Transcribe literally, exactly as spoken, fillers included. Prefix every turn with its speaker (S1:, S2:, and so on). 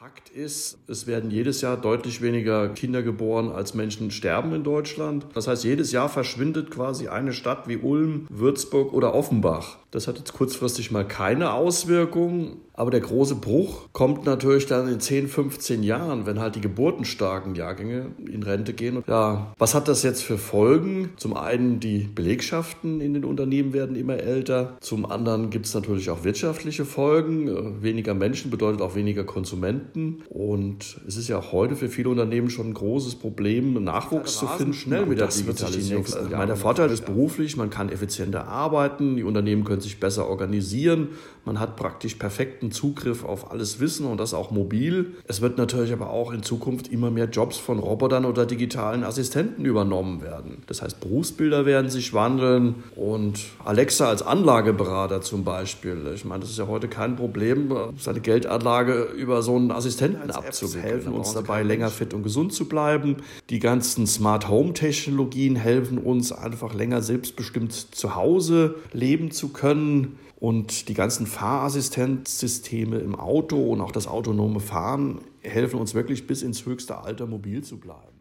S1: Fakt ist, es werden jedes Jahr deutlich weniger Kinder geboren, als Menschen sterben in Deutschland. Das heißt, jedes Jahr verschwindet quasi eine Stadt wie Ulm, Würzburg oder Offenbach. Das hat jetzt kurzfristig mal keine Auswirkungen, aber der große Bruch kommt natürlich dann in zehn, fünfzehn Jahren, wenn halt die geburtenstarken Jahrgänge in Rente gehen. Ja, was hat das jetzt für Folgen? Zum einen, die Belegschaften in den Unternehmen werden immer älter. Zum anderen gibt es natürlich auch wirtschaftliche Folgen. Weniger Menschen bedeutet auch weniger Konsumenten. Und es ist ja auch heute für viele Unternehmen schon ein großes Problem, Nachwuchs zu finden. Schnell mit der Digitalisierung. Der Vorteil ist beruflich, man kann effizienter arbeiten, die Unternehmen können sich besser organisieren. Man hat praktisch perfekten Zugriff auf alles Wissen und das auch mobil. Es wird natürlich aber auch in Zukunft immer mehr Jobs von Robotern oder digitalen Assistenten übernommen werden. Das heißt, Berufsbilder werden sich wandeln und Alexa als Anlageberater zum Beispiel. Ich meine, das ist ja heute kein Problem, seine Geldanlage über so einen Assistenten abzuwickeln. Helfen uns dabei, länger fit und gesund zu bleiben. Die ganzen Smart-Home-Technologien helfen uns einfach länger selbstbestimmt zu Hause leben zu können. Und die ganzen Fahrassistenzsysteme im Auto und auch das autonome Fahren helfen uns wirklich bis ins höchste Alter mobil zu bleiben.